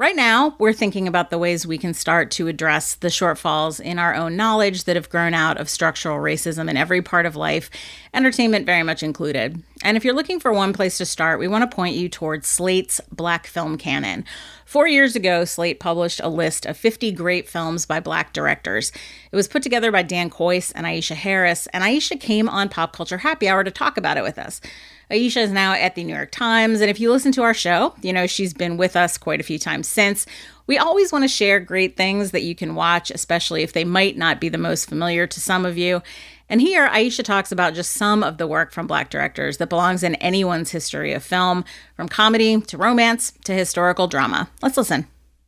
Right now, we're thinking about the ways we can start to address the shortfalls in our own knowledge that have grown out of structural racism in every part of life, entertainment very much included. And if you're looking for one place to start, we want to point you towards Slate's Black Film Canon. 4 years ago, Slate published a list of 50 great films by Black directors. It was put together by Dan Kois and Aisha Harris, and Aisha came on Pop Culture Happy Hour to talk about it with us. Aisha is now at the New York Times, and if you listen to our show, you know she's been with us quite a few times since. We always want to share great things that you can watch, especially if they might not be the most familiar to some of you. And here, Aisha talks about just some of the work from Black directors that belongs in anyone's history of film, from comedy to romance to historical drama. Let's listen.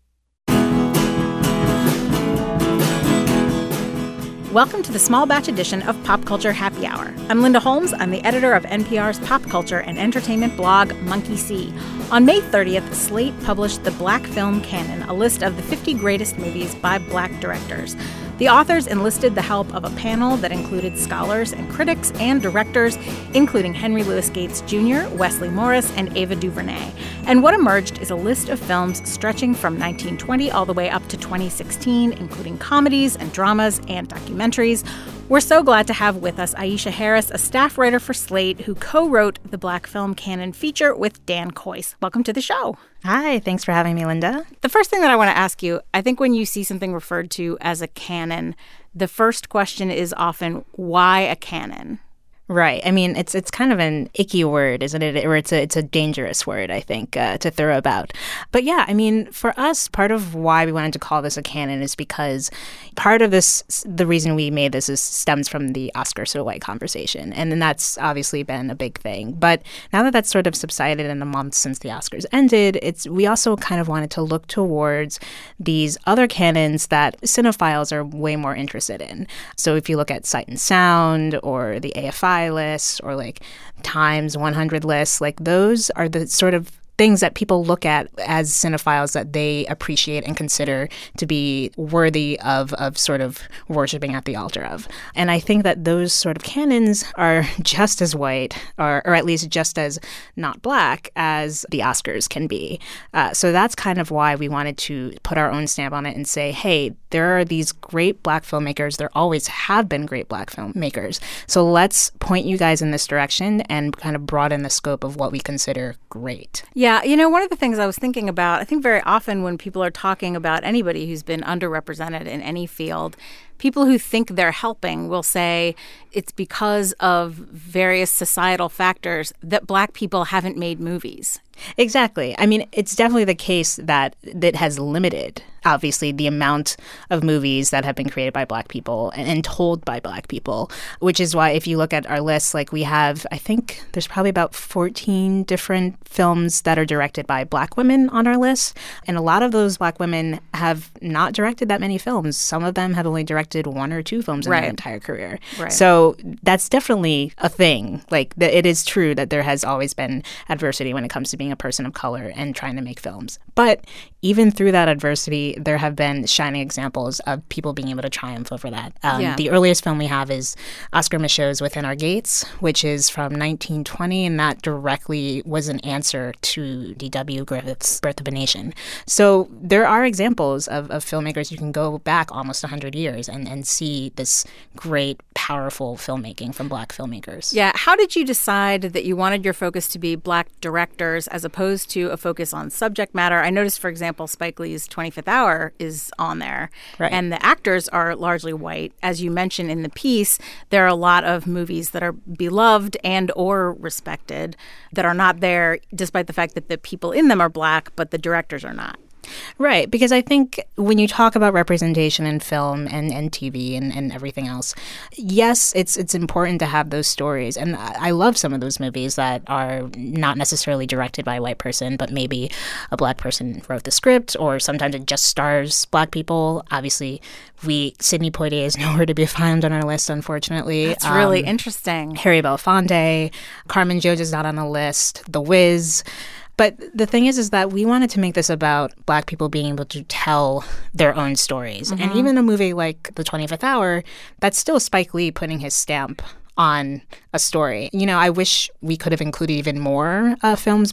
Welcome to the small batch edition of Pop Culture Happy Hour. I'm Linda Holmes. I'm the editor of NPR's pop culture and entertainment blog, Monkey See. On May 30th, Slate published the Black Film Canon, a list of the 50 greatest movies by Black directors. The authors enlisted the help of a panel that included scholars and critics and directors, including Henry Louis Gates Jr., Wesley Morris, and Ava DuVernay. And what emerged is a list of films stretching from 1920 all the way up to 2016, including comedies and dramas and documentaries. We're so glad to have with us Aisha Harris, a staff writer for Slate, who co-wrote the Black Film Canon feature with Dan Kois. Welcome to the show. Hi, thanks for having me, Linda. The first thing that I want to ask you, I think when you see something referred to as a canon, the first question is often, why a canon? Right. I mean, it's kind of an icky word, isn't it? Or it's a dangerous word, I think, to throw about. But yeah, I mean, for us, part of why we wanted to call this a canon is because part of this, the reason we made this stems from the Oscar so white conversation. And then that's obviously been a big thing. But now that that's sort of subsided in the months since the Oscars ended, we also kind of wanted to look towards these other canons that cinephiles are way more interested in. So if you look at Sight and Sound or the AFI list or like Times 100 lists, like those are the sort of things that people look at as cinephiles that they appreciate and consider to be worthy of sort of worshiping at the altar of. And I think that those sort of canons are just as white, or at least just as not Black as the Oscars can be. So that's kind of why we wanted to put our own stamp on it and say, hey, there are these great Black filmmakers. There always have been great Black filmmakers. So let's point you guys in this direction and kind of broaden the scope of what we consider great. Yeah, you know, one of the things I was thinking about, I think very often when people are talking about anybody who's been underrepresented in any field, people who think they're helping will say it's because of various societal factors that Black people haven't made movies. Exactly. I mean, it's definitely the case that has limited, obviously, the amount of movies that have been created by Black people and told by Black people, which is why if you look at our list, like we have, I think there's probably about 14 different films that are directed by Black women on our list. And a lot of those Black women have not directed that many films. Some of them have only directed one or two films in their entire career. Right. So that's definitely a thing. Like it is true that there has always been adversity when it comes to being a person of color and trying to make films. But even through that adversity, there have been shining examples of people being able to triumph over that. The earliest film we have is Oscar Micheaux's Within Our Gates, which is from 1920, and that directly was an answer to D.W. Griffith's Birth of a Nation. So there are examples of filmmakers. You can go back almost 100 years and see this great, powerful filmmaking from Black filmmakers. Yeah. How did you decide that you wanted your focus to be Black directors as opposed to a focus on subject matter? I noticed, for example, Spike Lee's 25th Hour is on there. Right. And the actors are largely white. As you mentioned in the piece, there are a lot of movies that are beloved and or respected that are not there, despite the fact that the people in them are Black, but the directors are not. Right, because I think when you talk about representation in film and TV and everything else, yes, it's important to have those stories. And I love some of those movies that are not necessarily directed by a white person, but maybe a Black person wrote the script, or sometimes it just stars Black people. Obviously, Sidney Poitier is nowhere to be found on our list, unfortunately. That's really interesting. Harry Belafonte, Carmen Jones is not on the list, The Wiz. But the thing is that we wanted to make this about Black people being able to tell their own stories. Mm-hmm. And even a movie like The 25th Hour, that's still Spike Lee putting his stamp on a story. You know, I wish we could have included even more films by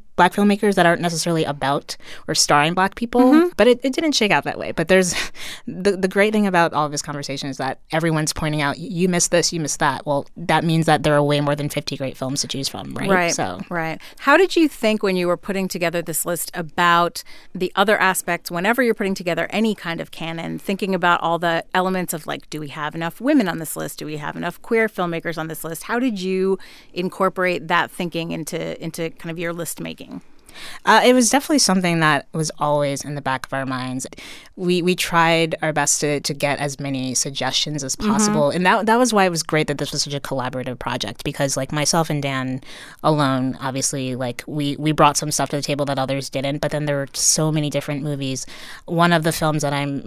Black filmmakers that aren't necessarily about or starring Black people, but it didn't shake out that way. But there's the great thing about all of this conversation is that everyone's pointing out, you missed this, you missed that. Well, that means that there are way more than 50 great films to choose from, right? Right. How did you think when you were putting together this list about the other aspects, whenever you're putting together any kind of canon, thinking about all the elements of like, do we have enough women on this list? Do we have enough queer filmmakers on this list? How did you incorporate that thinking into kind of your list making? It was definitely something that was always in the back of our minds. We tried our best to get as many suggestions as possible. And that was why it was great that this was such a collaborative project, because like myself and Dan alone, obviously, like we brought some stuff to the table that others didn't. But then there were so many different movies. One of the films that I'm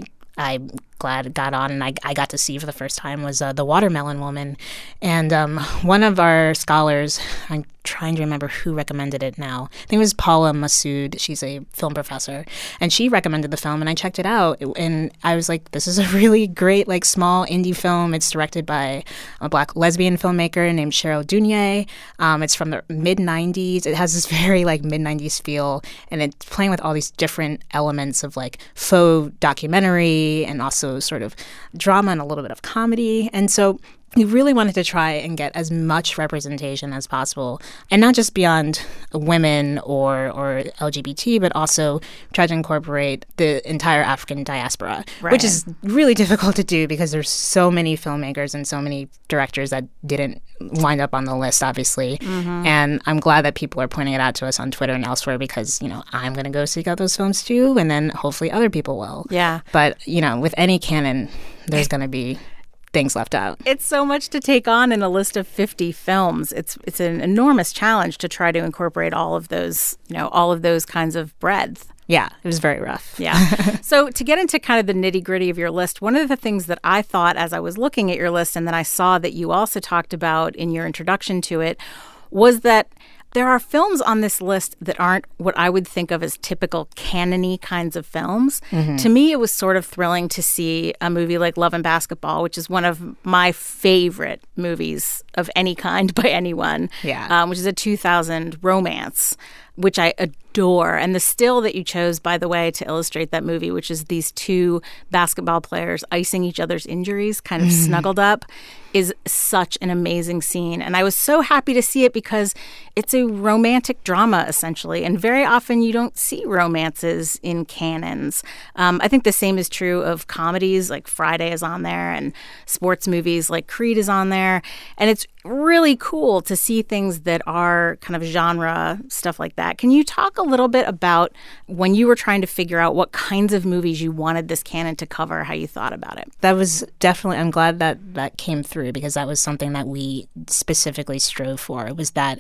glad got on and I got to see for the first time was The Watermelon Woman. And one of our scholars, I'm trying to remember who recommended it now. I think it was Paula Massoud. She's a film professor. And she recommended the film and I checked it out. And I was like, this is a really great, like, small indie film. It's directed by a Black lesbian filmmaker named Cheryl Dunye. It's from the mid-90s. It has this very, like, mid-90s feel. And it's playing with all these different elements of, like, faux documentary and also sort of drama and a little bit of comedy. And so we really wanted to try and get as much representation as possible, and not just beyond women or LGBT, but also try to incorporate the entire African diaspora, which is really difficult to do because there's so many filmmakers and so many directors that didn't wind up on the list, obviously. And I'm glad that people are pointing it out to us on Twitter and elsewhere because, you know, I'm going to go seek out those films too, and then hopefully other people will. Yeah. But, you know, with any canon, there's going to be things left out. It's so much to take on in a list of 50 films. It's an enormous challenge to try to incorporate all of those, you know, all of those kinds of breadth. Yeah, it was very rough. Yeah. So to get into kind of the nitty gritty of your list, one of the things that I thought as I was looking at your list and then I saw that you also talked about in your introduction to it was that there are films on this list that aren't what I would think of as typical canon-y kinds of films. To me, it was sort of thrilling to see a movie like Love and Basketball, which is one of my favorite movies of any kind by anyone, which is a 2000 romance, which I adore. And the still that you chose, by the way, to illustrate that movie, which is these two basketball players icing each other's injuries, kind of snuggled up, is such an amazing scene. And I was so happy to see it because it's a romantic drama, essentially. And very often you don't see romances in canons. I think the same is true of comedies, like Friday is on there, and sports movies like Creed is on there. And it's really cool to see things that are kind of genre stuff like that. Can you talk a little bit about when you were trying to figure out what kinds of movies you wanted this canon to cover, how you thought about it? That was definitely, I'm glad that came through because that was something that we specifically strove for. It was that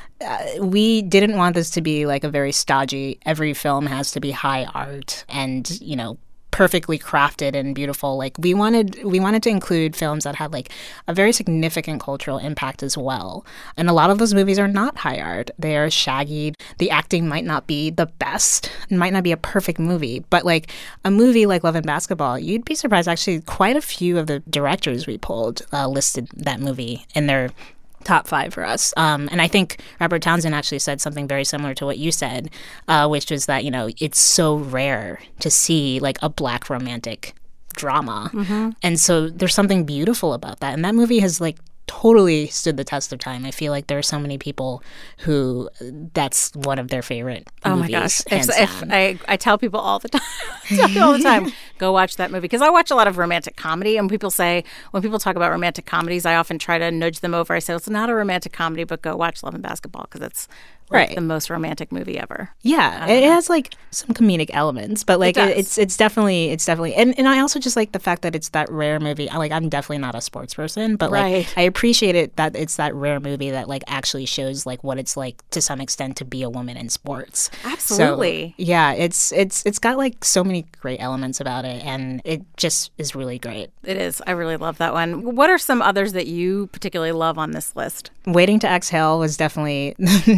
we didn't want this to be like a very stodgy, every film has to be high art and, you know, perfectly crafted and beautiful. Like we wanted to include films that had like a very significant cultural impact as well. And a lot of those movies are not high art. They are shaggy. The acting might not be the best. It might not be a perfect movie. But like a movie like Love and Basketball, you'd be surprised actually quite a few of the directors we pulled listed that movie in their top 5 for us. And I think Robert Townsend actually said something very similar to what you said, which was that, you know, it's so rare to see like a Black romantic drama. And so there's something beautiful about that. And that movie has like totally stood the test of time. I feel like there are so many people who that's one of their favorite movies. Oh my gosh. I tell people all the time, go watch that movie. Because I watch a lot of romantic comedy, and when people talk about romantic comedies, I often try to nudge them over. I say, it's not a romantic comedy, but go watch Love and Basketball because it's like the most romantic movie ever. Yeah, it has like some comedic elements, but like it's definitely and I also just like the fact that it's that rare movie. I'm definitely not a sports person, but like I appreciate it that it's that rare movie that like actually shows like what it's like to some extent to be a woman in sports. Absolutely. So, yeah, it's got like so many great elements about it, and it just is really great. It is. I really love that one. What are some others that you particularly love on this list? Waiting to Exhale was definitely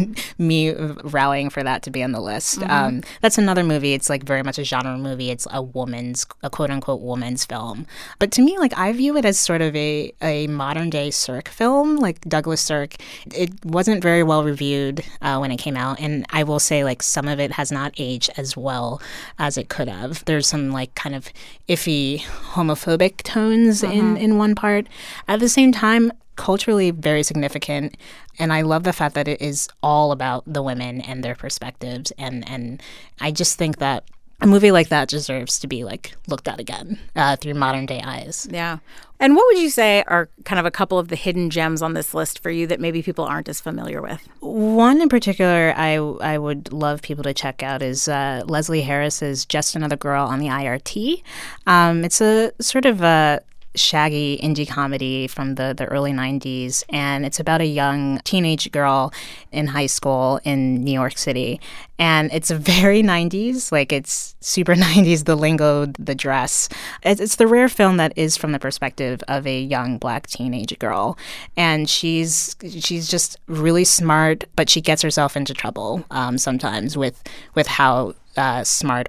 me rallying for that to be on the list. That's another movie. It's like very much a genre movie. It's a quote unquote woman's film. But to me, like I view it as sort of a modern day Sirk film, like Douglas Sirk. It wasn't very well reviewed when it came out, and I will say like some of it has not aged as well as it could have. There's some like kind of iffy homophobic tones in one part. At the same time, culturally very significant, and I love the fact that it is all about the women and their perspectives, and I just think that a movie like that deserves to be like looked at again through modern day eyes. Yeah. And what would you say are kind of a couple of the hidden gems on this list for you that maybe people aren't as familiar with? One in particular I would love people to check out is Leslie Harris's Just Another Girl on the IRT. It's a sort of a shaggy indie comedy from the early 90s, and it's about a young teenage girl in high school in New York City. And it's very 90s, like it's super 90s, the lingo, the dress. It's the rare film that is from the perspective of a young black teenage girl. And she's just really smart, but she gets herself into trouble sometimes with how smart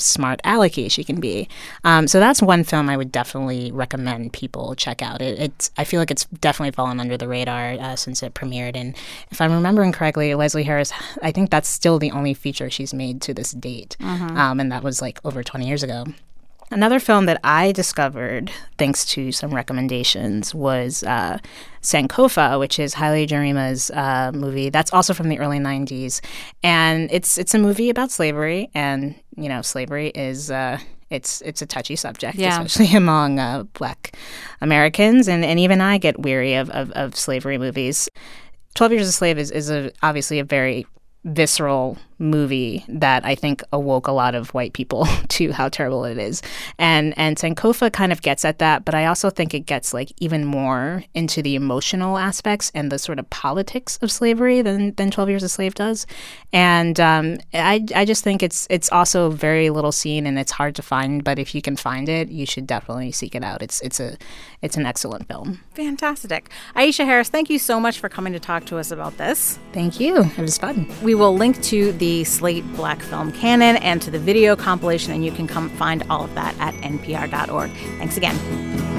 alecky she can be. So that's one film I would definitely recommend people check out. I feel like it's definitely fallen under the radar since it premiered. And if I'm remembering correctly, Leslie Harris, I think that's still the only feature she's made to this date. And that was like over 20 years ago. Another film that I discovered, thanks to some recommendations, was Sankofa, which is Haile Gerima's movie. That's also from the early 90s. And it's a movie about slavery. And, you know, slavery is... It's a touchy subject, especially among Black Americans. And even I get weary of slavery movies. 12 Years a Slave is obviously a very visceral movie that I think awoke a lot of white people to how terrible it is. And Sankofa kind of gets at that, but I also think it gets like even more into the emotional aspects and the sort of politics of slavery than 12 Years a Slave does. And I just think it's also very little seen and it's hard to find, but if you can find it, you should definitely seek it out. It's an excellent film. Fantastic. Aisha Harris, thank you so much for coming to talk to us about this. Thank you. It was fun. We will link to the Slate Black Film Canon and to the video compilation, and you can come find all of that at npr.org. Thanks again.